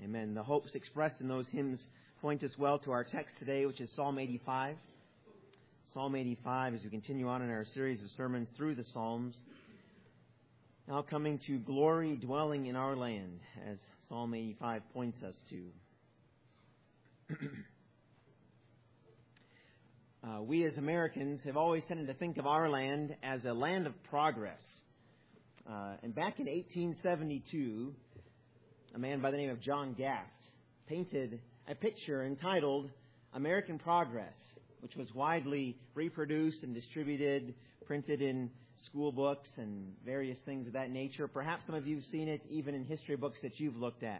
Amen. The hopes expressed in those hymns point us well to our text today, which is Psalm 85. Psalm 85, as we continue on in our series of sermons through the Psalms. Now coming to glory dwelling in our land, as Psalm 85 points us to. We as Americans have always tended to think of our land as a land of progress. And back in 1872, a man by the name of John Gast painted a picture entitled American Progress, which was widely reproduced and distributed, printed in school books and various things of that nature. Perhaps some of you have seen it even in history books that you've looked at.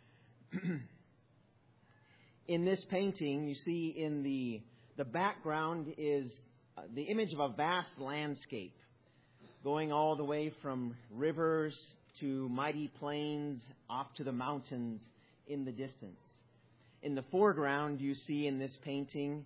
In this painting, you see in the background is the image of a vast landscape going all the way from rivers to mighty plains off to the mountains in the distance. In the foreground, you see in this painting,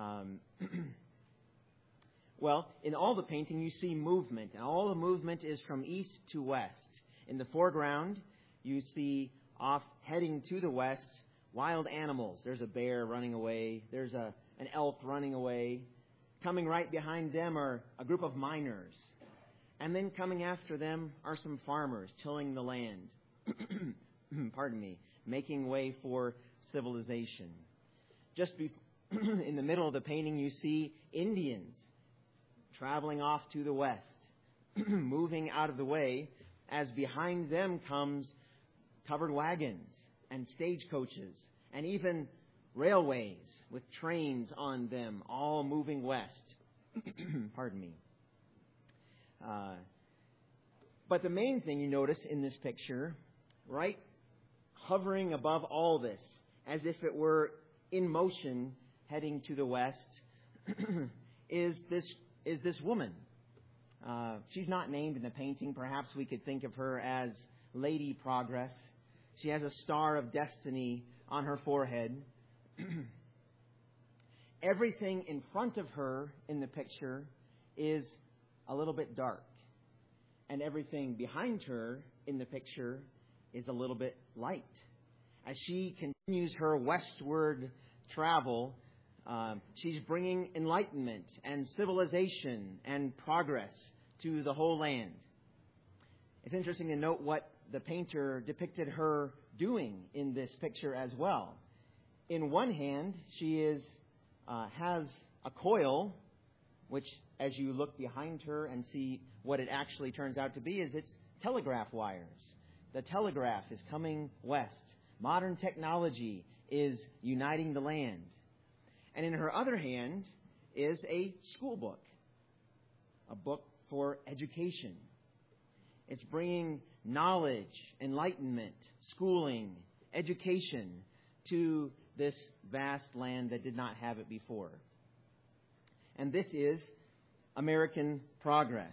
in all the painting, you see movement, and all the movement is from east to west. In the foreground, you see off heading to the west, wild animals. There's a bear running away. There's an elk running away. Coming right behind them are a group of miners. And then coming after them are some farmers tilling the land. Making way for civilization. In the middle of the painting, you see Indians traveling off to the west, moving out of the way, as behind them comes covered wagons and stagecoaches and even railways with trains on them, all moving west. But the main thing you notice in this picture, right, hovering above all this, as if it were in motion heading to the west, is this woman. She's not named in the painting. Perhaps we could think of her as Lady Progress. She has a star of destiny on her forehead. Everything in front of her in the picture is a little bit dark. And everything behind her in the picture is a little bit light. As she continues her westward travel, she's bringing enlightenment and civilization and progress to the whole land. It's interesting to note what the painter depicted her doing in this picture as well. In one hand, she has a coil, which, as you look behind her and see what it actually turns out to be, is it's telegraph wires. The telegraph is coming west. Modern technology is uniting the land. And in her other hand is a school book, a book for education. It's bringing knowledge, enlightenment, schooling, education to this vast land that did not have it before. And this is American progress.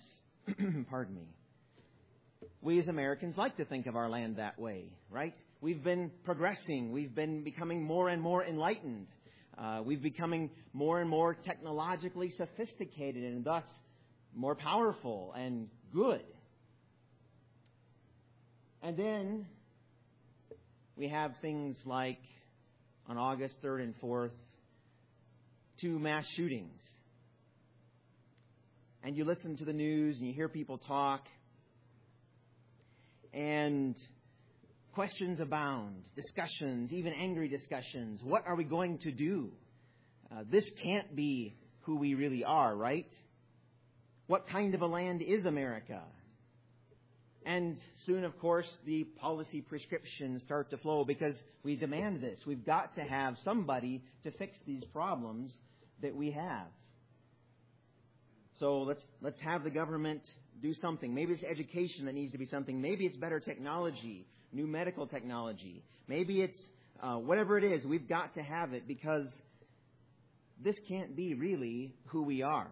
We as Americans like to think of our land that way, right? We've been progressing. We've been becoming more and more enlightened. We've becoming more and more technologically sophisticated and thus more powerful and good. And then we have things like on August 3rd and 4th, 2 mass shootings. And you listen to the news and you hear people talk, and questions abound, discussions, even angry discussions. What are we going to do? This can't be who we really are, right? What kind of a land is America? And soon, of course, the policy prescriptions start to flow because we demand this. We've got to have somebody to fix these problems that we have. So let's have the government do something. Maybe it's education that needs to be something. Maybe it's better technology, new medical technology. Maybe it's whatever it is. We've got to have it because this can't be really who we are.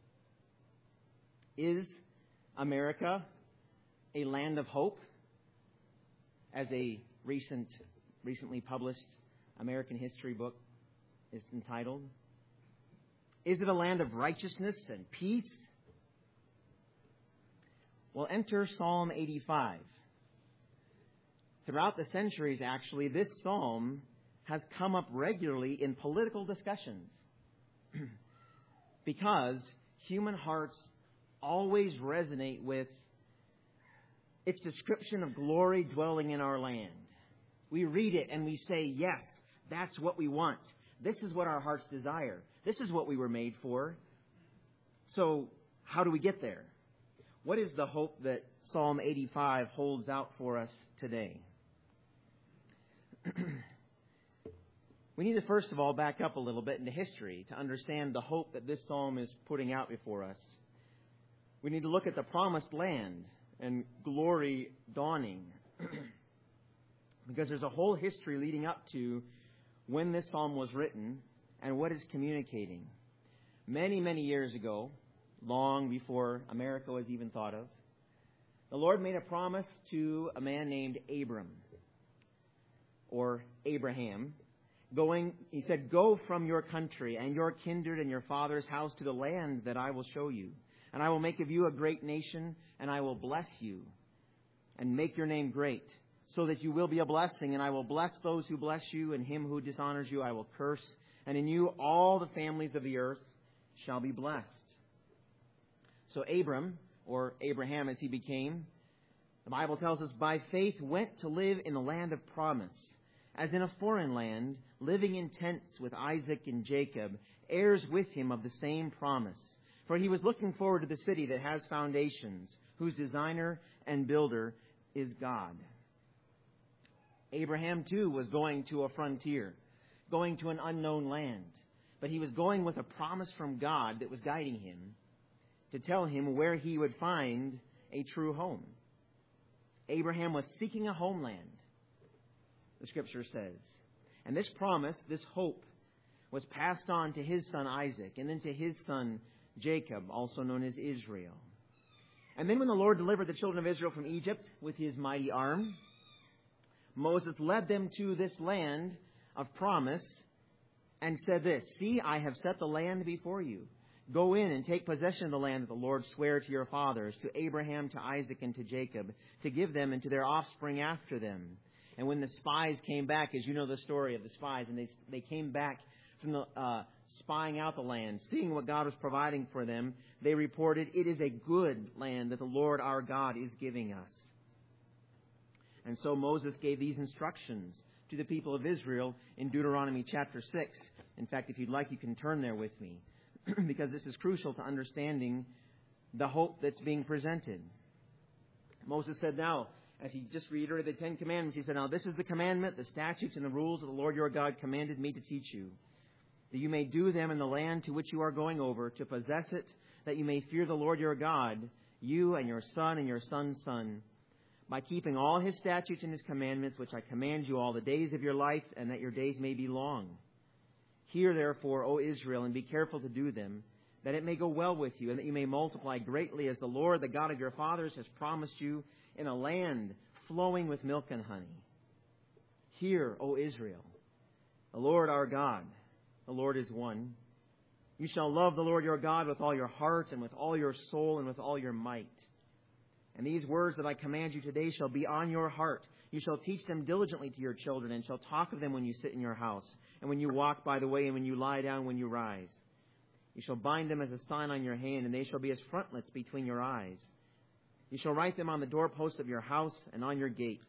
Is America a land of hope, as a recently published American history book is entitled? Is it a land of righteousness and peace? Well, enter Psalm 85. Throughout the centuries, actually, this psalm has come up regularly in political discussions because human hearts always resonate with its description of glory dwelling in our land. We read it and we say, yes, that's what we want. This is what our hearts desire. This is what we were made for. So how do we get there? What is the hope that Psalm 85 holds out for us today? We need to first of all back up a little bit into history to understand the hope that this psalm is putting out before us. We need to look at the promised land and glory dawning. Because there's a whole history leading up to when this psalm was written and what it's communicating. Many, many years ago, long before America was even thought of, the Lord made a promise to a man named Abram, or Abraham. He said, "Go from your country and your kindred and your father's house to the land that I will show you. And I will make of you a great nation, and I will bless you and make your name great, so that you will be a blessing. And I will bless those who bless you, and him who dishonors you I will curse. And in you all the families of the earth shall be blessed." So Abram, or Abraham as he became, the Bible tells us, by faith went to live in the land of promise, as in a foreign land, living in tents with Isaac and Jacob, heirs with him of the same promise. For he was looking forward to the city that has foundations, whose designer and builder is God. Abraham, too, was going to a frontier, going to an unknown land. But he was going with a promise from God that was guiding him to tell him where he would find a true home. Abraham was seeking a homeland, the Scripture says. And this promise, this hope, was passed on to his son Isaac and then to his son Jacob, also known as Israel. And then when the Lord delivered the children of Israel from Egypt with his mighty arm, Moses led them to this land of promise and said this, "See, I have set the land before you. Go in and take possession of the land that the Lord sware to your fathers, to Abraham, to Isaac, and to Jacob, to give them and to their offspring after them." And when the spies came back, as you know the story of the spies, and they came back from the spying out the land, seeing what God was providing for them, they reported, "It is a good land that the Lord our God is giving us." And so Moses gave these instructions to the people of Israel in Deuteronomy chapter 6. In fact, if you'd like, you can turn there with me, because this is crucial to understanding the hope that's being presented. Moses said, now, as he just reiterated the Ten Commandments, he said, "Now this is the commandment, the statutes, and the rules that the Lord your God commanded me to teach you, that you may do them in the land to which you are going over, to possess it, that you may fear the Lord your God, you and your son and your son's son, by keeping all his statutes and his commandments, which I command you all the days of your life, and that your days may be long. Hear therefore, O Israel, and be careful to do them, that it may go well with you, and that you may multiply greatly, as the Lord, the God of your fathers, has promised you, in a land flowing with milk and honey. Hear, O Israel, the Lord our God, the Lord is one. You shall love the Lord your God with all your heart, and with all your soul, and with all your might. And these words that I command you today shall be on your heart. You shall teach them diligently to your children, and shall talk of them when you sit in your house, and when you walk by the way, and when you lie down, when you rise. You shall bind them as a sign on your hand, and they shall be as frontlets between your eyes. You shall write them on the doorpost of your house and on your gates.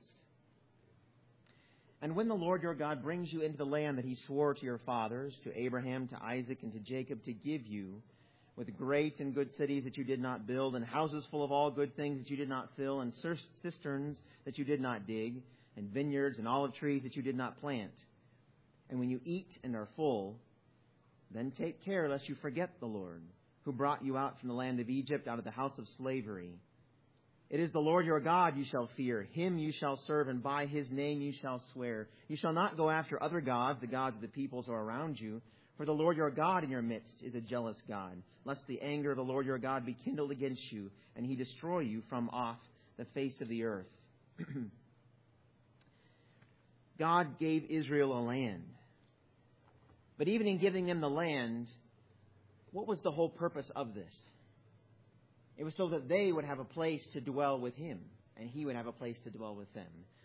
And when the Lord your God brings you into the land that he swore to your fathers, to Abraham, to Isaac, and to Jacob, to give you, with great and good cities that you did not build, and houses full of all good things that you did not fill, and cisterns that you did not dig, and vineyards and olive trees that you did not plant. And when you eat and are full, then take care lest you forget the Lord, who brought you out from the land of Egypt, out of the house of slavery. It is the Lord your God you shall fear. Him you shall serve, and by his name you shall swear. You shall not go after other gods, the gods of the peoples who are around you. For the Lord your God in your midst is a jealous God, lest the anger of the Lord your God be kindled against you, and he destroy you from off the face of the earth. God gave Israel a land. But even in giving them the land, what was the whole purpose of this? It was so that they would have a place to dwell with him, and he would have a place to dwell with them.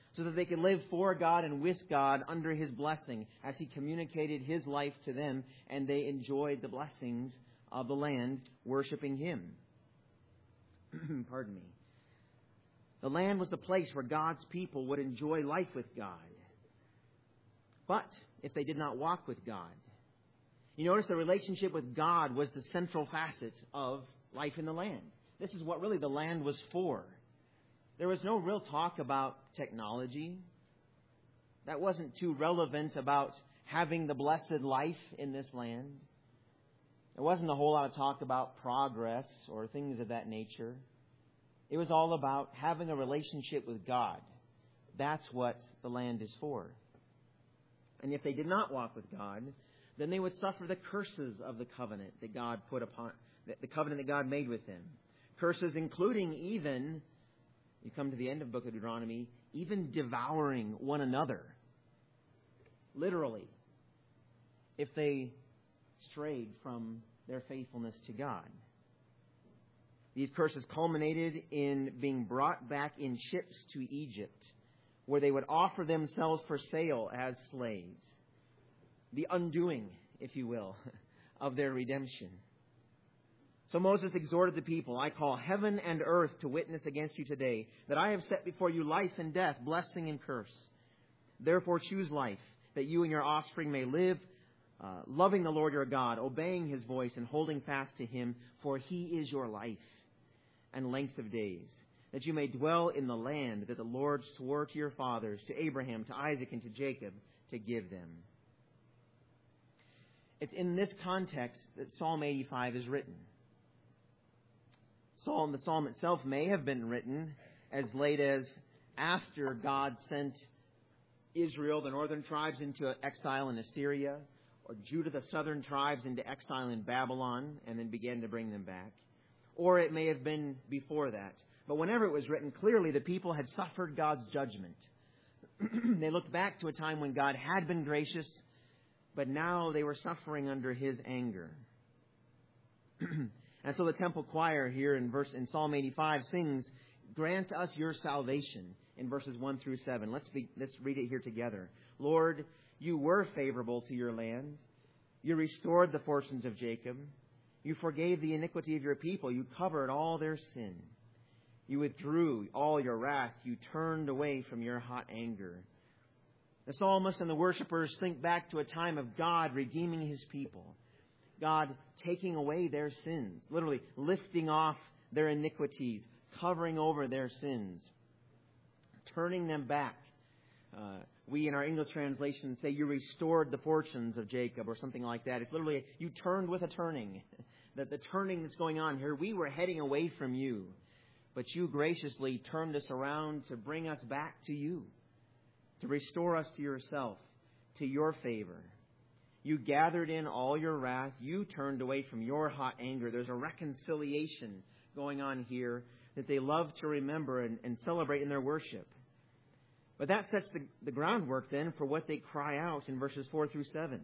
so that they could live for God and with God under His blessing as He communicated His life to them, and they enjoyed the blessings of the land, worshiping Him. Pardon me. The land was the place where God's people would enjoy life with God. But if they did not walk with God, you notice the relationship with God was the central facet of life in the land. This is what really the land was for. There was no real talk about technology. That wasn't too relevant about having the blessed life in this land. There wasn't a whole lot of talk about progress or things of that nature. It was all about having a relationship with God. That's what the land is for. And if they did not walk with God, then they would suffer the curses of the covenant that God put upon, the covenant that God made with them. Curses including even, you come to the end of the book of Deuteronomy, even devouring one another. Literally. If they strayed from their faithfulness to God. These curses culminated in being brought back in ships to Egypt, where they would offer themselves for sale as slaves. The undoing, if you will, of their redemption. So Moses exhorted the people, I call heaven and earth to witness against you today, that I have set before you life and death, blessing and curse. Therefore choose life, that you and your offspring may live, loving the Lord your God, obeying His voice and holding fast to Him, for He is your life and length of days, that you may dwell in the land that the Lord swore to your fathers, to Abraham, to Isaac, and to Jacob, to give them. It's in this context that Psalm 85 is written. The psalm itself may have been written as late as after God sent Israel, the northern tribes, into exile in Assyria, or Judah, the southern tribes, into exile in Babylon, and then began to bring them back. Or it may have been before that. But whenever it was written, clearly the people had suffered God's judgment. They looked back to a time when God had been gracious, but now they were suffering under His anger. And so the temple choir here in Psalm 85 sings, grant us your salvation, in verses 1 through 7. Let's read it here together. Lord, you were favorable to your land. You restored the fortunes of Jacob. You forgave the iniquity of your people. You covered all their sin. You withdrew all your wrath. You turned away from your hot anger. The psalmist and the worshipers think back to a time of God redeeming His people. God taking away their sins, literally lifting off their iniquities, covering over their sins, turning them back. We in our English translation say you restored the fortunes of Jacob or something like that. It's literally you turned with a turning. That the turning that's going on here, we were heading away from you, but you graciously turned us around to bring us back to you, to restore us to yourself, to your favor. You gathered in all your wrath. You turned away from your hot anger. There's a reconciliation going on here that they love to remember and celebrate in their worship. But that sets the groundwork then for what they cry out in verses 4 through 7.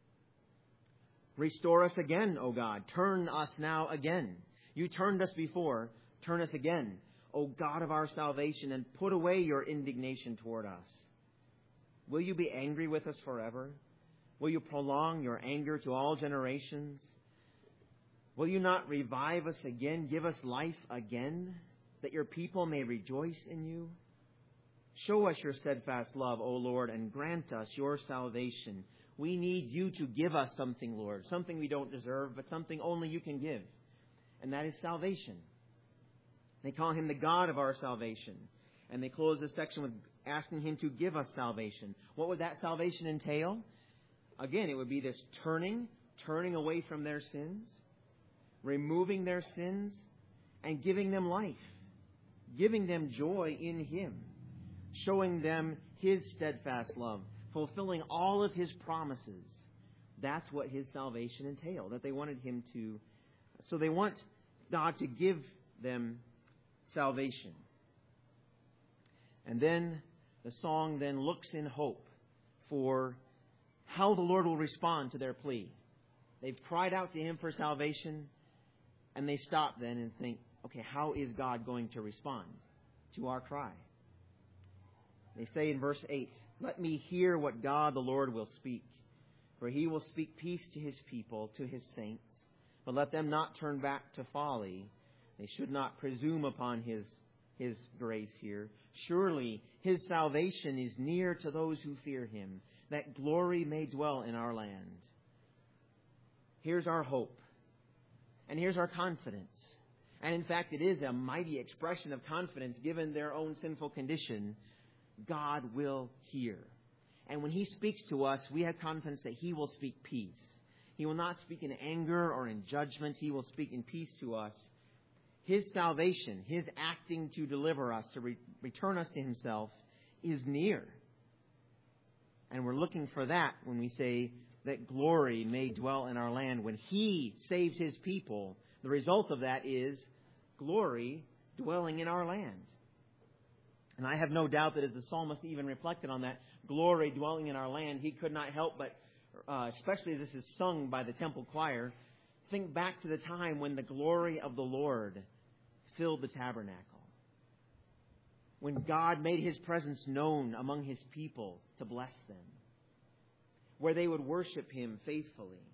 Restore us again, O God. Turn us now again. You turned us before. Turn us again, O God of our salvation, and put away your indignation toward us. Will you be angry with us forever? Will you prolong your anger to all generations? Will you not revive us again, give us life again, that your people may rejoice in you? Show us your steadfast love, O Lord, and grant us your salvation. We need you to give us something, Lord, something we don't deserve, but something only you can give, and that is salvation. They call Him the God of our salvation, and they close this section with asking Him to give us salvation. What would that salvation entail? Again, it would be this turning away from their sins, removing their sins, and giving them life, giving them joy in Him, showing them His steadfast love, fulfilling all of His promises. That's what His salvation entailed, that they wanted Him to. So they want God to give them salvation. And then the song then looks in hope for how the Lord will respond to their plea. They've cried out to Him for salvation, and they stop then and think, okay, how is God going to respond to our cry? They say in verse 8, "Let me hear what God the Lord will speak. For he will speak peace to his people, to his saints. But let them not turn back to folly. They should not presume upon his grace here. Surely his salvation is near to those who fear him, that glory may dwell in our land." Here's our hope. And here's our confidence. And in fact, it is a mighty expression of confidence given their own sinful condition. God will hear. And when he speaks to us, we have confidence that he will speak peace. He will not speak in anger or in judgment. He will speak in peace to us. His salvation, his acting to deliver us, to return us to himself, is near. And we're looking for that when we say that glory may dwell in our land. When he saves his people, the result of that is glory dwelling in our land. And I have no doubt that as the psalmist even reflected on that glory dwelling in our land, he could not help but, especially as this is sung by the temple choir, think back to the time when the glory of the Lord filled the tabernacle. When God made his presence known among his people to bless them. Where they would worship him faithfully.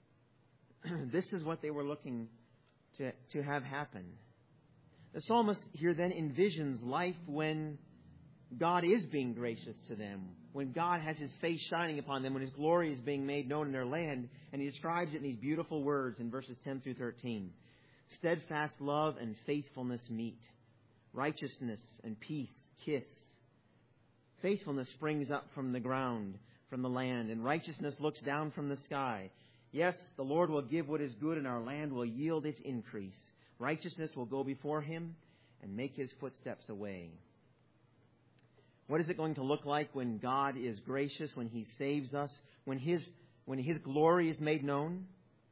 This is what they were looking to have happen. The psalmist here then envisions life when God is being gracious to them, when God has his face shining upon them, when his glory is being made known in their land, and he describes it in these beautiful words in verses 10 through 13. "Steadfast love and faithfulness meet. Righteousness and peace kiss. Faithfulness springs up from the ground, from the land, and righteousness looks down from the sky. Yes, the Lord will give what is good, and our land will yield its increase. Righteousness will go before him and make his footsteps a way." What is it going to look like when God is gracious, when he saves us, when his glory is made known?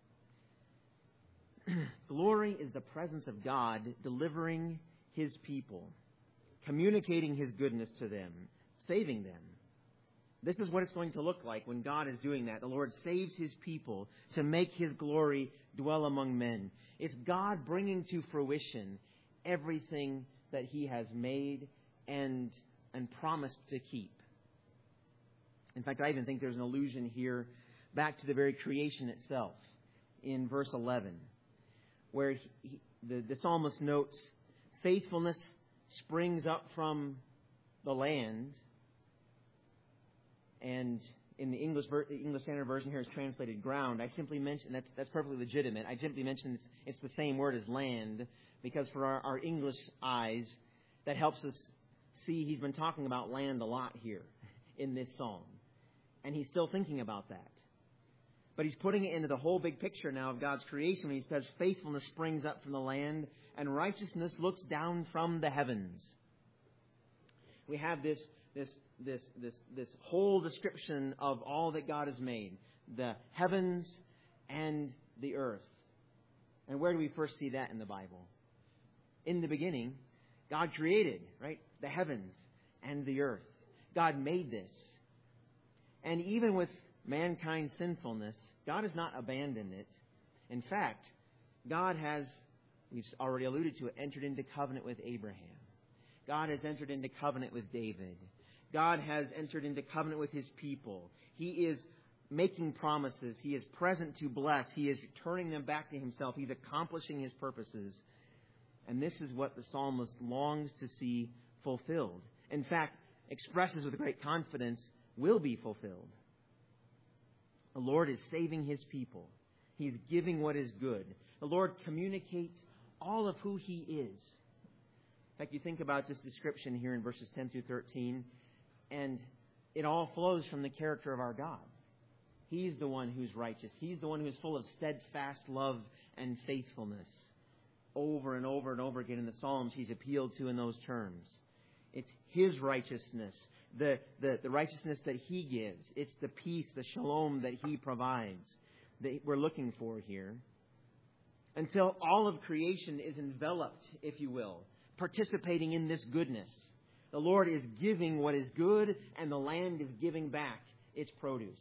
Glory is the presence of God delivering his people, communicating his goodness to them, saving them. This is what it's going to look like when God is doing that. The Lord saves his people to make his glory dwell among men. It's God bringing to fruition everything that he has made and promised to keep. In fact, I even think there's an allusion here back to the very creation itself in verse 11, where the psalmist notes, "Faithfulness springs up from the land." And in the English Standard Version here is translated ground. I simply mention that's perfectly legitimate. I simply mention it's the same word as land because for our English eyes, that helps us see he's been talking about land a lot here in this psalm. And he's still thinking about that. But he's putting it into the whole big picture now of God's creation when he says faithfulness springs up from the land and righteousness looks down from the heavens. We have this whole description of all that God has made, the heavens and the earth. And where do we first see that in the Bible? In the beginning, God created, right, the heavens and the earth. God made this. And even with mankind's sinfulness, God has not abandoned it. In fact, God has, we've already alluded to it, entered into covenant with Abraham. God has entered into covenant with David. God has entered into covenant with his people. He is making promises. He is present to bless. He is turning them back to himself. He's accomplishing his purposes. And this is what the psalmist longs to see fulfilled. In fact, expresses with great confidence, will be fulfilled. The Lord is saving his people. He's giving what is good. The Lord communicates all of who he is. In fact, you think about this description here in verses 10 through 13, and it all flows from the character of our God. He's the one who's righteous. He's the one who's full of steadfast love and faithfulness. Over and over and over again in the Psalms, he's appealed to in those terms. It's his righteousness, the righteousness that he gives. It's the peace, the shalom that he provides that we're looking for here. Until all of creation is enveloped, if you will, participating in this goodness. The Lord is giving what is good, and the land is giving back its produce.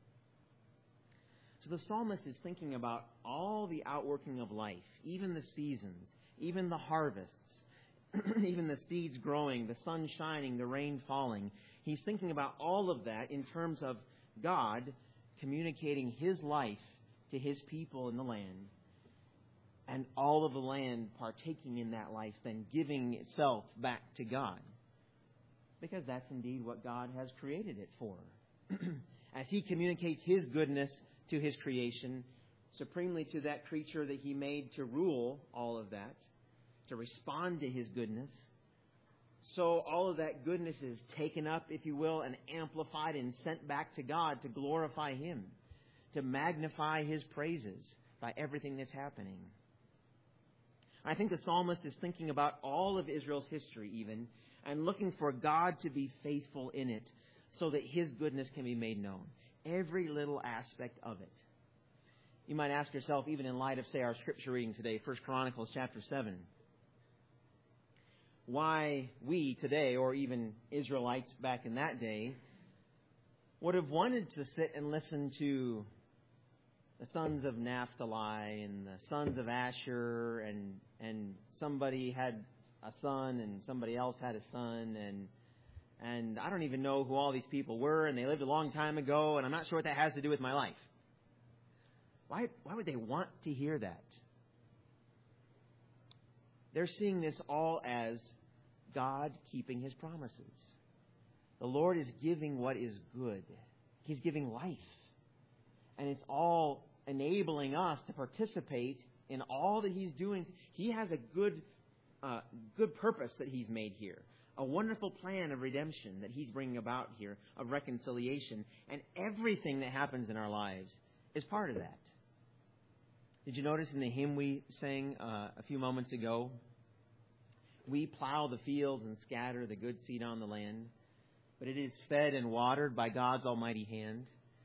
So the psalmist is thinking about all the outworking of life, even the seasons, even the harvests, even the seeds growing, the sun shining, the rain falling. He's thinking about all of that in terms of God communicating His life to His people in the land, and all of the land partaking in that life, then giving itself back to God. Because that's indeed what God has created it for. As He communicates His goodness to His creation, supremely to that creature that He made to rule all of that, to respond to His goodness, so all of that goodness is taken up, if you will, and amplified and sent back to God to glorify Him, to magnify His praises by everything that's happening. I think the psalmist is thinking about all of Israel's history even, and looking for God to be faithful in it so that His goodness can be made known. Every little aspect of it. You might ask yourself, even in light of, say, our scripture reading today, 1 Chronicles chapter 7, why we today, or even Israelites back in that day, would have wanted to sit and listen to the sons of Naphtali and the sons of Asher, and somebody had a son and somebody else had a son, and I don't even know who all these people were, and they lived a long time ago, and I'm not sure what that has to do with my life. Why would they want to hear that? They're seeing this all as God keeping His promises. The Lord is giving what is good. He's giving life. And it's all enabling us to participate in all that He's doing. He has a good purpose that He's made here. A wonderful plan of redemption that He's bringing about here, of reconciliation. And everything that happens in our lives is part of that. Did you notice in the hymn we sang a few moments ago? We plow the fields and scatter the good seed on the land, but it is fed and watered by God's almighty hand.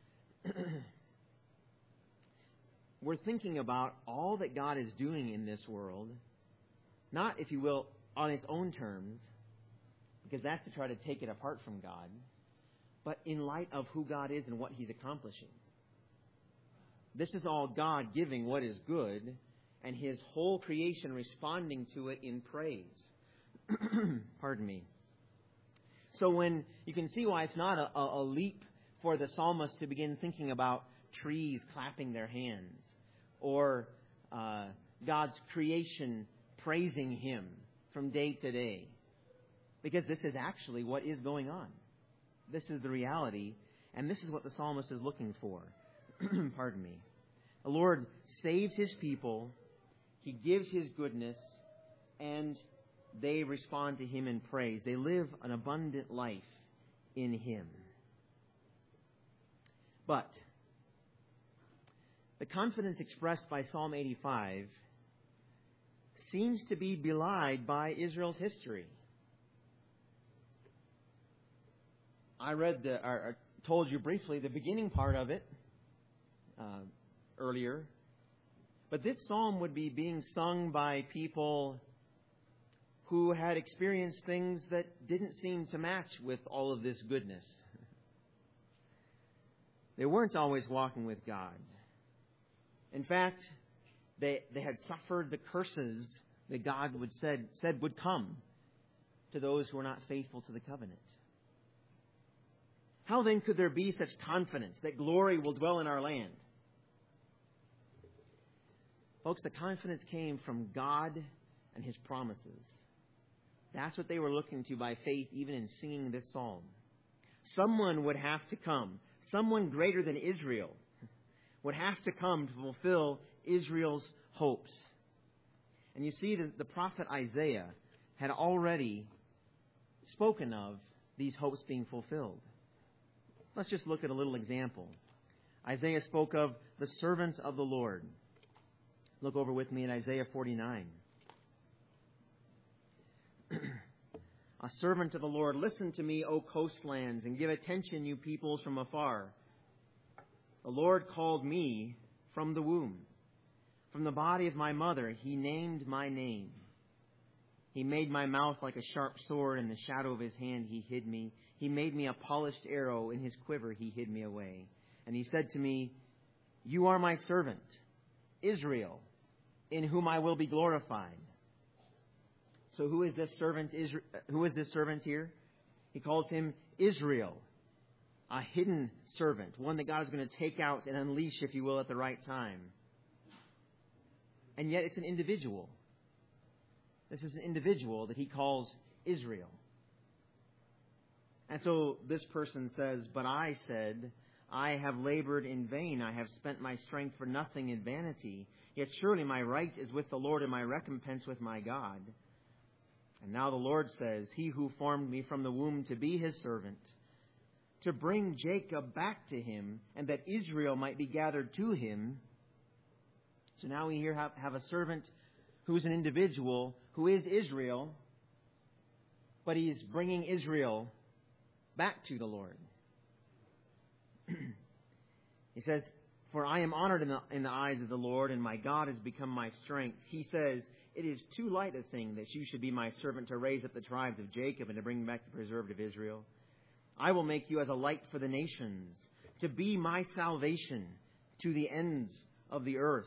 We're thinking about all that God is doing in this world, not, if you will, on its own terms, because that's to try to take it apart from God, but in light of who God is and what He's accomplishing. This is all God giving what is good, and His whole creation responding to it in praise. Pardon me. So when you can see why it's not a leap for the psalmist to begin thinking about trees clapping their hands, or God's creation praising Him from day to day. Because this is actually what is going on. This is the reality, and this is what the psalmist is looking for. Pardon me. The Lord saves His people. He gives His goodness, and they respond to Him in praise. They live an abundant life in Him. But the confidence expressed by Psalm 85 seems to be belied by Israel's history. I told you briefly the beginning part of it earlier. But this psalm would be being sung by people who had experienced things that didn't seem to match with all of this goodness. They weren't always walking with God. In fact, they had suffered the curses that God said would come to those who were not faithful to the covenant. How then could there be such confidence that glory will dwell in our land? Folks, the confidence came from God and His promises. That's what they were looking to by faith, even in singing this psalm. Someone would have to come. Someone greater than Israel would have to come to fulfill Israel's hopes. And you see, the prophet Isaiah had already spoken of these hopes being fulfilled. Let's just look at a little example. Isaiah spoke of the servant of the Lord. Look over with me in Isaiah 49. A servant of the Lord, listen to me, O coastlands, and give attention, you peoples from afar. The Lord called me from the womb. From the body of my mother, He named my name. He made my mouth like a sharp sword. In the shadow of His hand He hid me. He made me a polished arrow. In His quiver He hid me away. And He said to me, You are my servant, Israel, in whom I will be glorified. So who is this servant? Who is this servant here? He calls him Israel, a hidden servant, one that God is going to take out and unleash, if you will, at the right time. And yet it's an individual. This is an individual that he calls Israel. And so this person says, "But I said, I have labored in vain. I have spent my strength for nothing in vanity. Yet surely my right is with the Lord and my recompense with my God." And now the Lord says, "He who formed me from the womb to be his servant, to bring Jacob back to him, and that Israel might be gathered to him." So now we here have a servant who is an individual, who is Israel, but he is bringing Israel back to the Lord. He says, "For I am honored in the eyes of the Lord, and my God has become my strength." He says, "It is too light a thing that you should be my servant to raise up the tribes of Jacob and to bring back the preserved of Israel. I will make you as a light for the nations, to be my salvation to the ends of the earth."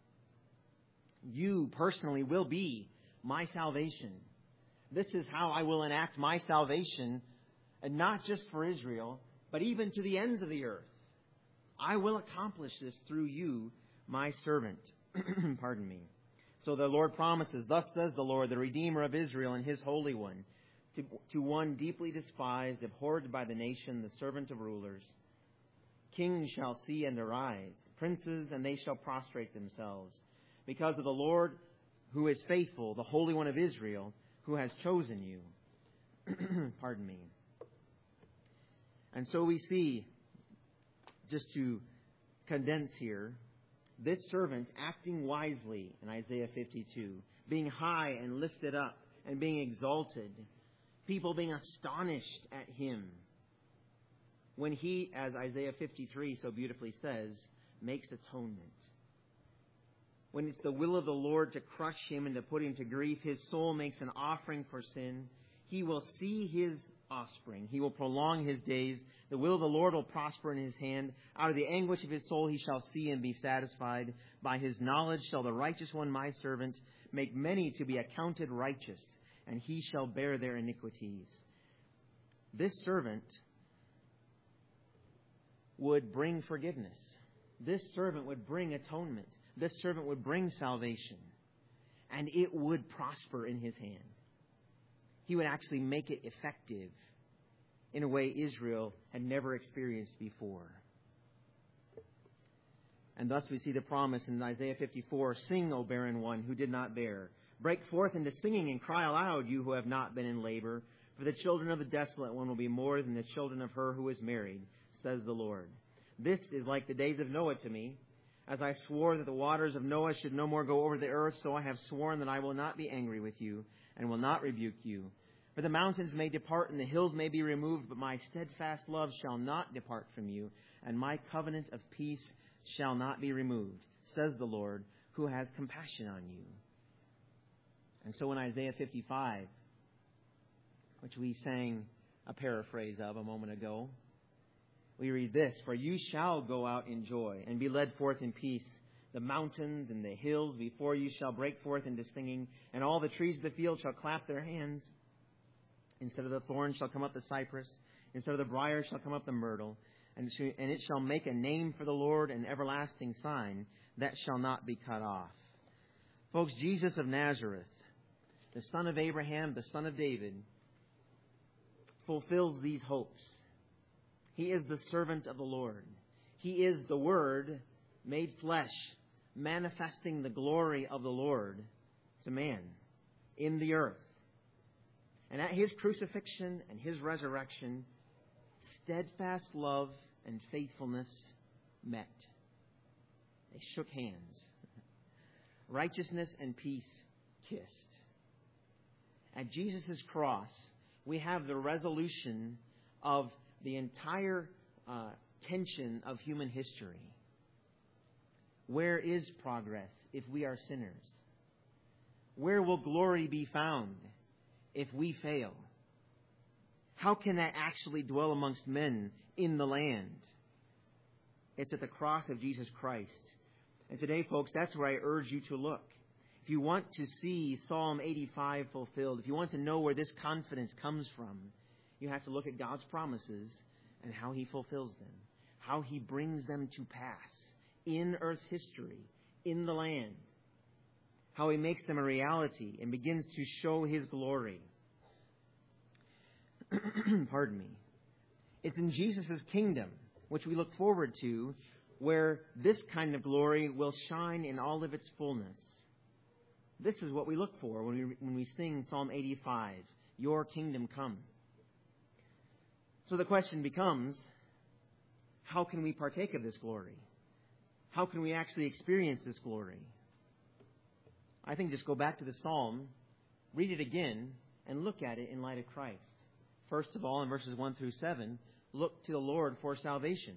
You personally will be my salvation. This is how I will enact my salvation, and not just for Israel, but even to the ends of the earth. I will accomplish this through you, my servant. Pardon me. So the Lord promises, "Thus says the Lord, the Redeemer of Israel and his Holy One, to one deeply despised, abhorred by the nation, the servant of rulers. Kings shall see and arise, princes, and they shall prostrate themselves, because of the Lord who is faithful, the Holy One of Israel, who has chosen you." Pardon me. And so we see, just to condense here, this servant acting wisely in Isaiah 52, being high and lifted up and being exalted, people being astonished at him, when he, as Isaiah 53 so beautifully says, makes atonement. When it's the will of the Lord to crush him and to put him to grief, his soul makes an offering for sin. He will see his offspring. He will prolong his days. The will of the Lord will prosper in his hand. Out of the anguish of his soul he shall see and be satisfied. By his knowledge shall the righteous one, my servant, make many to be accounted righteous, and he shall bear their iniquities. This servant would bring forgiveness. This servant would bring atonement. This servant would bring salvation. And it would prosper in his hand. He would actually make it effective in a way Israel had never experienced before. And thus we see the promise in Isaiah 54, "Sing, O barren one who did not bear. Break forth into singing and cry aloud, you who have not been in labor. For the children of the desolate one will be more than the children of her who is married, says the Lord. This is like the days of Noah to me. As I swore that the waters of Noah should no more go over the earth, so I have sworn that I will not be angry with you and will not rebuke you. For the mountains may depart and the hills may be removed, but my steadfast love shall not depart from you, and my covenant of peace shall not be removed, says the Lord, who has compassion on you." And so in Isaiah 55, which we sang a paraphrase of a moment ago, we read this, "For you shall go out in joy and be led forth in peace. The mountains and the hills before you shall break forth into singing, and all the trees of the field shall clap their hands. Instead of the thorn shall come up the cypress, instead of the briar shall come up the myrtle, and it shall make a name for the Lord, an everlasting sign that shall not be cut off." Folks, Jesus of Nazareth, the son of Abraham, the son of David, fulfills these hopes. He is the servant of the Lord. He is the Word made flesh, manifesting the glory of the Lord to man in the earth. And at his crucifixion and his resurrection, steadfast love and faithfulness met. They shook hands. Righteousness and peace kissed. At Jesus' cross, we have the resolution of the entire tension of human history. Where is progress if we are sinners? Where will glory be found if we fail? How can that actually dwell amongst men in the land? It's at the cross of Jesus Christ. And today, folks, that's where I urge you to look. if you want to see Psalm 85 fulfilled, if you want to know where this confidence comes from, you have to look at God's promises and how He fulfills them, how He brings them to pass in earth's history, in the land, how He makes them a reality and begins to show His glory. Pardon me. It's in Jesus' kingdom, which we look forward to, where this kind of glory will shine in all of its fullness. This is what we look for when we sing Psalm 85, Your kingdom come. So the question becomes, how can we partake of this glory? How can we actually experience this glory? I think just go back to the Psalm, read it again, and look at it in light of Christ. First of all, in verses 1 through 7, look to the Lord for salvation.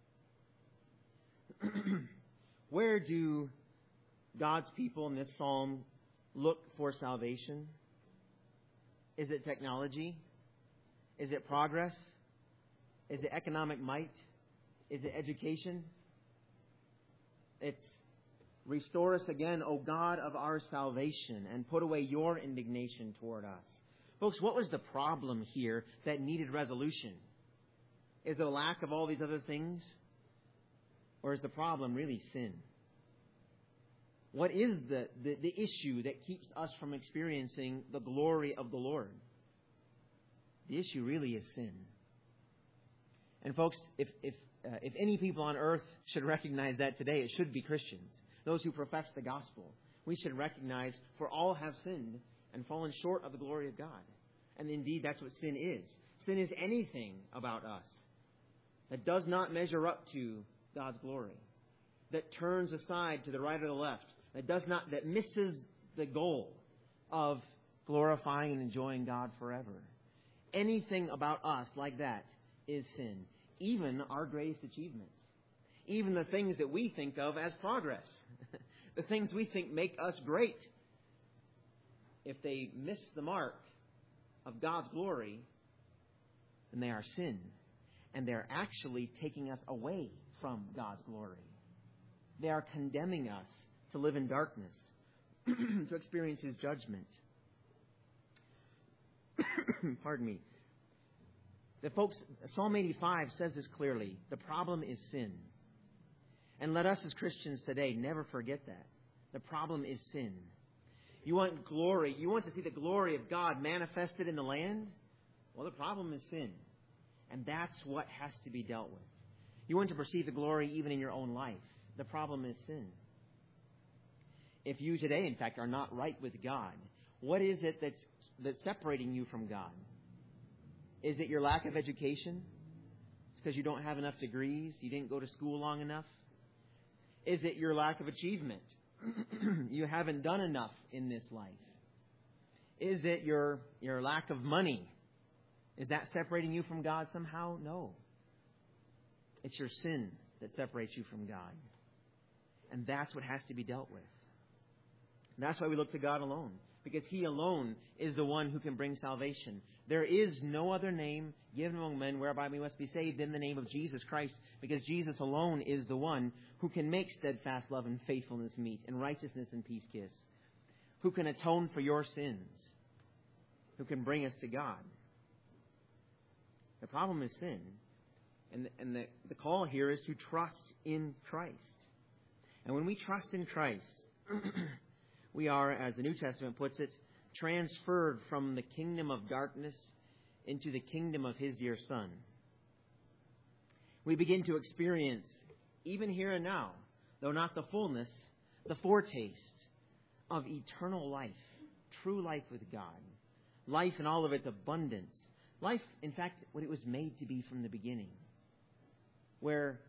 Where do God's people in this psalm look for salvation? Is it technology? Is it progress? Is it economic might? Is it education? It's restore us again, O God of our salvation, and put away your indignation toward us. Folks, what was the problem here that needed resolution? Is it a lack of all these other things? Or is the problem really sin? What is the issue that keeps us from experiencing the glory of the Lord? The issue really is sin. And folks, if any people on earth should recognize that today, it should be Christians. Those who profess the gospel. We should recognize, for all have sinned and fallen short of the glory of God. And indeed, that's what sin is. Sin is anything about us that does not measure up to God's glory, that turns aside to the right or the left, that misses the goal of glorifying and enjoying God forever. Anything about us like that is sin. Even our greatest achievements. Even the things that we think of as progress. The things we think make us great. If they miss the mark of God's glory, then they are sin. And they're actually taking us away from God's glory. They are condemning us to live in darkness, to experience His judgment. Pardon me. Psalm 85 says this clearly. The problem is sin. And let us as Christians today never forget that. The problem is sin. You want glory. You want to see the glory of God manifested in the land? Well, the problem is sin. And that's what has to be dealt with. You want to perceive the glory even in your own life. The problem is sin. If you today, in fact, are not right with God, what is it that's separating you from God? Is it your lack of education? It's because you don't have enough degrees? You didn't go to school long enough? Is it your lack of achievement? You haven't done enough in this life? Is it your lack of money? Is that separating you from God somehow? No. It's your sin that separates you from God. And that's what has to be dealt with. And that's why we look to God alone. Because He alone is the one who can bring salvation. There is no other name given among men whereby we must be saved than the name of Jesus Christ. Because Jesus alone is the one who can make steadfast love and faithfulness meet, and righteousness and peace kiss. Who can atone for your sins. Who can bring us to God. The problem is sin. And the call here is to trust in Christ. And when we trust in Christ, we are, as the New Testament puts it, transferred from the kingdom of darkness into the kingdom of His dear Son. We begin to experience, even here and now, though not the fullness, the foretaste of eternal life, true life with God, life in all of its abundance, life, in fact, what it was made to be from the beginning, where,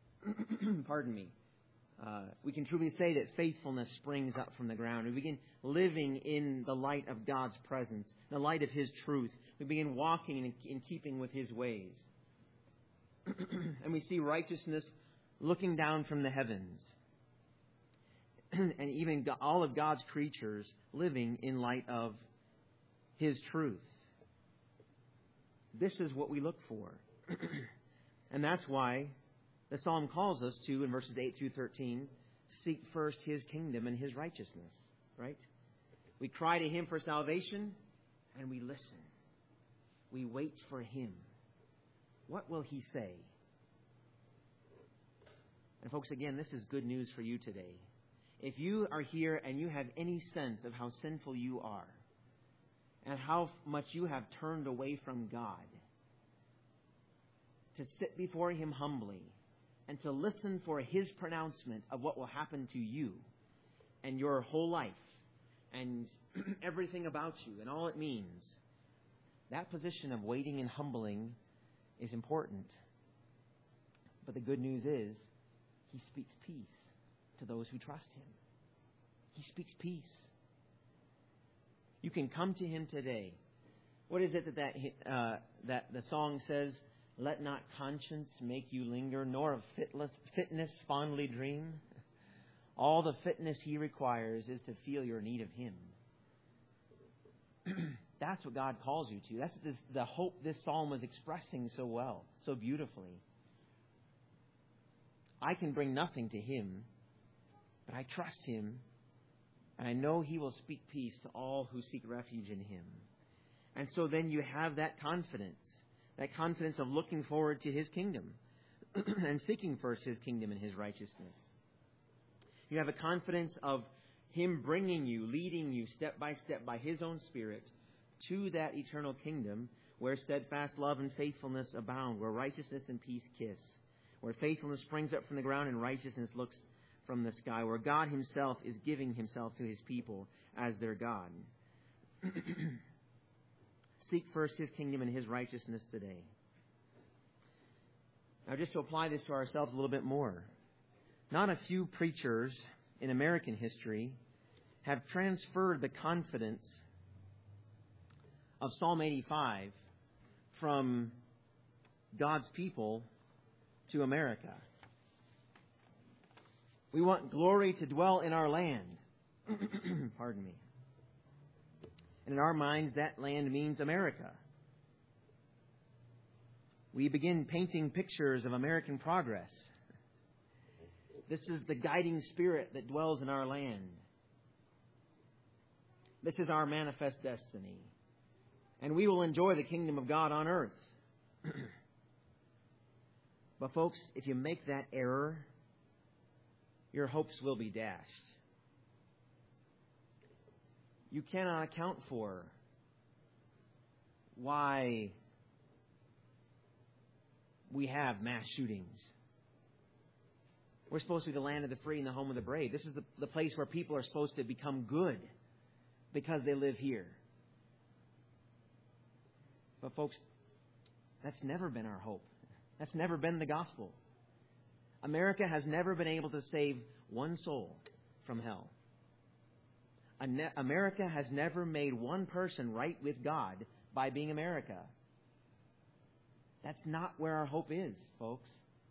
we can truly say that faithfulness springs up from the ground. We begin living in the light of God's presence, the light of His truth. We begin walking in keeping with His ways. And we see righteousness looking down from the heavens. And even all of God's creatures living in light of His truth. This is what we look for. And that's why the psalm calls us to, in verses 8 through 13, seek first His kingdom and His righteousness. right? We cry to Him for salvation, and we listen. We wait for Him. What will He say? And folks, again, this is good news for you today. If you are here and you have any sense of how sinful you are and how much you have turned away from God, to sit before Him humbly and to listen for His pronouncement of what will happen to you and your whole life and everything about you and all it means, that position of waiting and humbling is important. But the good news is, He speaks peace to those who trust Him. He speaks peace. You can come to Him today. What is it that the song says? Let not conscience make you linger, nor of fitness fondly dream. All the fitness He requires is to feel your need of Him. That's what God calls you to. That's the hope this psalm was expressing so well, so beautifully. I can bring nothing to Him, but I trust Him, and I know He will speak peace to all who seek refuge in Him. And so then you have that confidence of looking forward to His kingdom and seeking first His kingdom and His righteousness. You have a confidence of Him bringing you, leading you step by step by His own Spirit to that eternal kingdom where steadfast love and faithfulness abound, where righteousness and peace kiss, where faithfulness springs up from the ground and righteousness looks from the sky, where God Himself is giving Himself to His people as their God. Seek first His kingdom and His righteousness today. Now, just to apply this to ourselves a little bit more, not a few preachers in American history have transferred the confidence of Psalm 85 from God's people to America. We want glory to dwell in our land. Pardon me. And in our minds, that land means America. We begin painting pictures of American progress. This is the guiding spirit that dwells in our land. This is our manifest destiny. And we will enjoy the kingdom of God on earth. But folks, if you make that error, your hopes will be dashed. You cannot account for why we have mass shootings. We're supposed to be the land of the free and the home of the brave. This is the place where people are supposed to become good because they live here. But folks, that's never been our hope. That's never been the gospel. America has never been able to save one soul from hell. America has never made one person right with God by being America. That's not where our hope is, folks.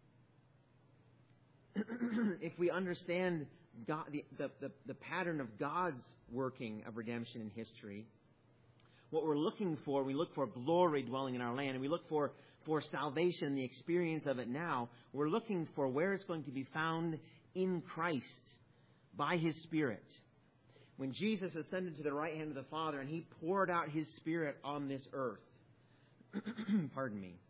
If we understand God, the pattern of God's working of redemption in history, what we're looking for, we look for glory dwelling in our land, and we look for salvation, the experience of it now. We're looking for where it's going to be found in Christ by His Spirit. When Jesus ascended to the right hand of the Father and He poured out His Spirit on this earth, pardon me,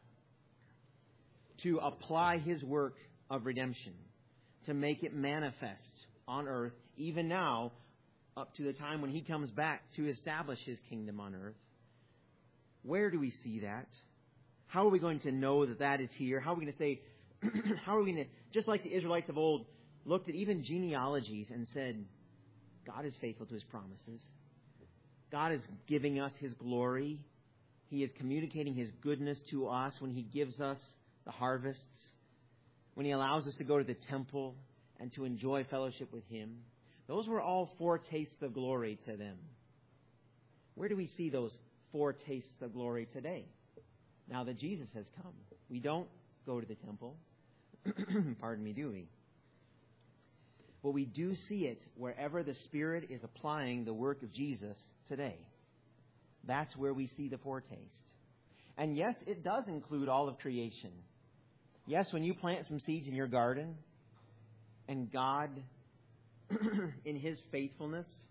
to apply His work of redemption, to make it manifest on earth, even now, up to the time when He comes back to establish His kingdom on earth. Where do we see that? How are we going to know that that is here? How are we going to say, how are we going to, just like the Israelites of old, looked at even genealogies and said, God is faithful to His promises. God is giving us His glory. He is communicating His goodness to us when He gives us the harvests, when He allows us to go to the temple and to enjoy fellowship with Him. Those were all foretastes of glory to them. Where do we see those foretastes of glory today? Now that Jesus has come, we don't go to the temple. Pardon me, do we? But we do see it wherever the Spirit is applying the work of Jesus today. That's where we see the foretaste. And yes, it does include all of creation. Yes, when you plant some seeds in your garden, and God, in His faithfulness,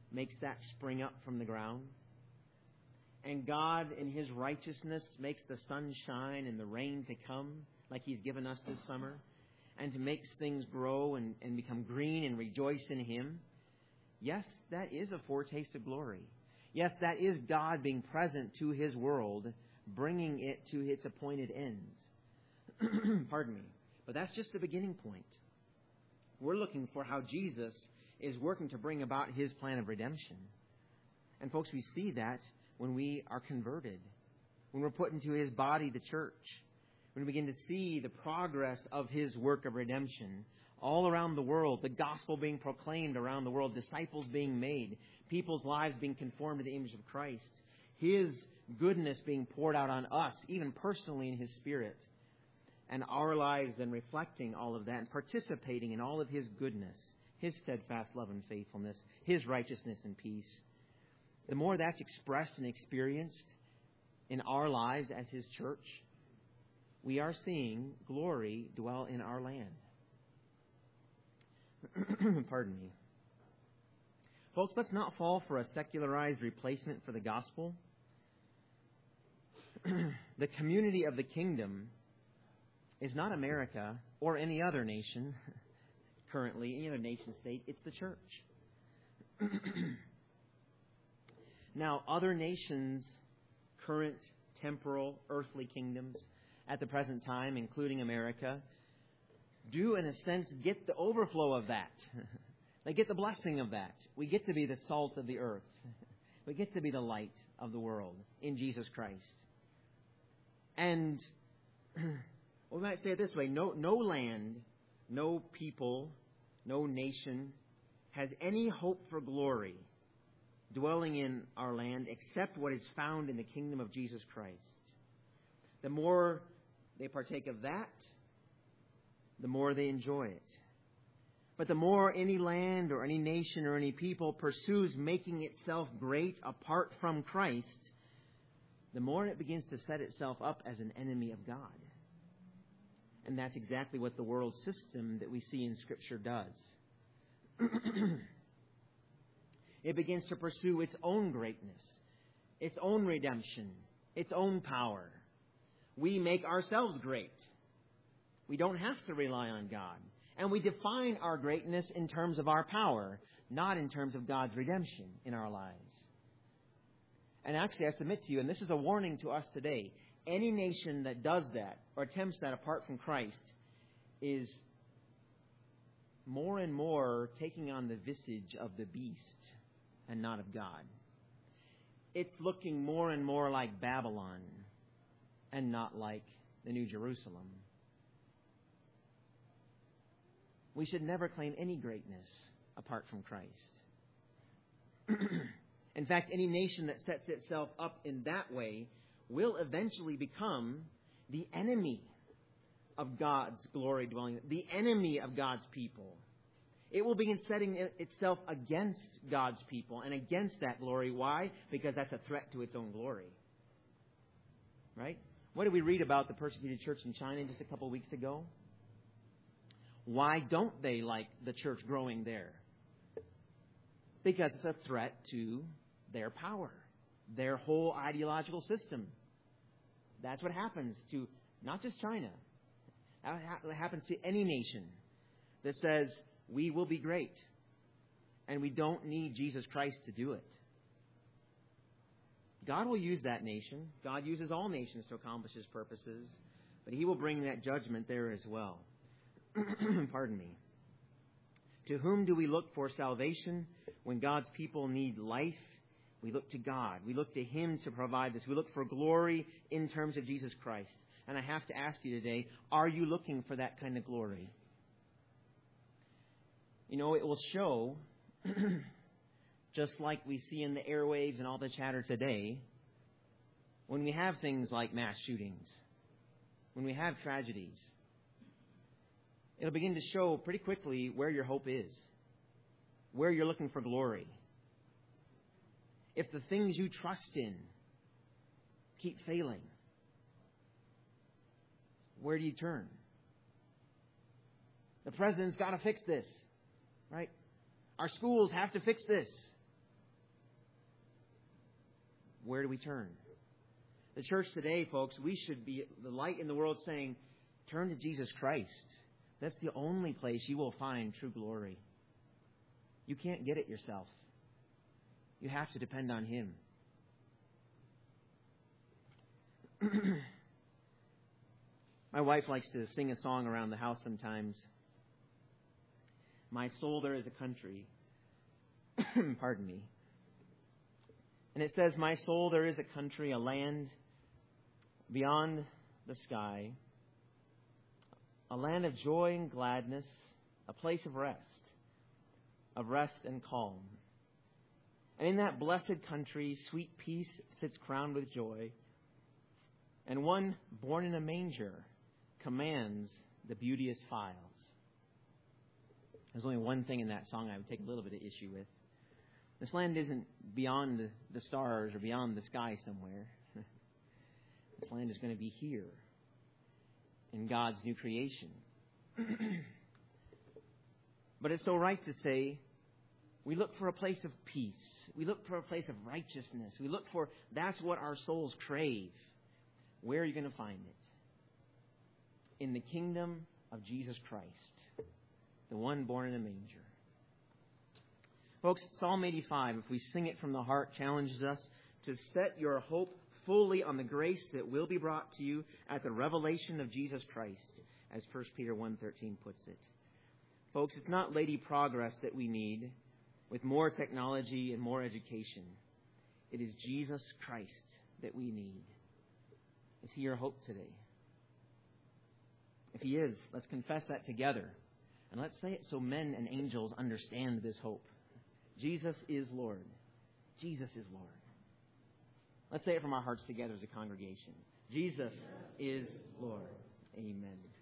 makes that spring up from the ground. And God, in His righteousness, makes the sun shine and the rain to come, like He's given us this summer, and to make things grow and become green and rejoice in Him. Yes, that is a foretaste of glory. Yes, that is God being present to His world, bringing it to its appointed ends. Pardon me. But that's just the beginning point. We're looking for how Jesus is working to bring about His plan of redemption. And folks, we see that when we are converted, when we're put into His body, the church, when we begin to see the progress of His work of redemption all around the world, the gospel being proclaimed around the world, disciples being made, people's lives being conformed to the image of Christ, His goodness being poured out on us, even personally in His Spirit, and our lives then reflecting all of that and participating in all of His goodness, His steadfast love and faithfulness, His righteousness and peace. The more that's expressed and experienced in our lives as His church, we are seeing glory dwell in our land. Pardon me. Folks, let's not fall for a secularized replacement for the gospel. The community of the kingdom is not America or any other nation currently, any other nation state. It's the church. Now, other nations, current, temporal, earthly kingdoms at the present time, including America, do, in a sense, get the overflow of that. They get the blessing of that. We get to be the salt of the earth. We get to be the light of the world in Jesus Christ. And we might say it this way, no land, no people, no nation has any hope for glory dwelling in our land except what is found in the kingdom of Jesus Christ. The more they partake of that, the more they enjoy it. But the more any land or any nation or any people pursues making itself great apart from Christ, the more it begins to set itself up as an enemy of God. And that's exactly what the world system that we see in Scripture does. It begins to pursue its own greatness, its own redemption, its own power. We make ourselves great. We don't have to rely on God. And we define our greatness in terms of our power, not in terms of God's redemption in our lives. And actually, I submit to you, and this is a warning to us today, any nation that does that or attempts that apart from Christ is more and more taking on the visage of the beast and not of God. It's looking more and more like Babylon and not like the New Jerusalem. We should never claim any greatness apart from Christ. In fact, any nation that sets itself up in that way will eventually become the enemy of God's glory dwelling, the enemy of God's people. It will begin setting itself against God's people and against that glory. Why? Because that's a threat to its own glory. Right? What did we read about the persecuted church in China just a couple of weeks ago? Why don't they like the church growing there? Because it's a threat to their power, their whole ideological system. That's what happens to not just China. That happens to any nation that says, we will be great, and we don't need Jesus Christ to do it. God will use that nation. God uses all nations to accomplish His purposes, but He will bring that judgment there as well. Pardon me. To whom do we look for salvation when God's people need life? We look to God. We look to Him to provide this. We look for glory in terms of Jesus Christ. And I have to ask you today, are you looking for that kind of glory? You know, it will show, just like we see in the airwaves and all the chatter today, when we have things like mass shootings, when we have tragedies. It'll begin to show pretty quickly where your hope is, where you're looking for glory. If the things you trust in keep failing, where do you turn? The president's got to fix this, right? Our schools have to fix this. where do we turn? The church today, folks, we should be the light in the world saying, turn to Jesus Christ. That's the only place you will find true glory. You can't get it yourself. You have to depend on Him. My wife likes to sing a song around the house sometimes. My soul, there is a country. Pardon me. And it says, my soul, there is a country, a land beyond the sky, a land of joy and gladness, a place of rest and calm. And in that blessed country, sweet peace sits crowned with joy, and one born in a manger commands the beauteous files. There's only one thing in that song I would take a little bit of issue with. This land isn't beyond the stars or beyond the sky somewhere. This land is going to be here in God's new creation. But it's so right to say we look for a place of peace. We look for a place of righteousness. We look for, that's what our souls crave. Where are you going to find it? In the kingdom of Jesus Christ, the one born in a manger. Folks, Psalm 85, if we sing it from the heart, challenges us to set your hope fully on the grace that will be brought to you at the revelation of Jesus Christ, as 1 Peter 1:13 puts it. Folks, it's not lady progress that we need with more technology and more education. It is Jesus Christ that we need. Is He your hope today? If He is, let's confess that together. And let's say it so men and angels understand this hope. Jesus is Lord. Jesus is Lord. Let's say it from our hearts together as a congregation. Jesus is Lord. Amen.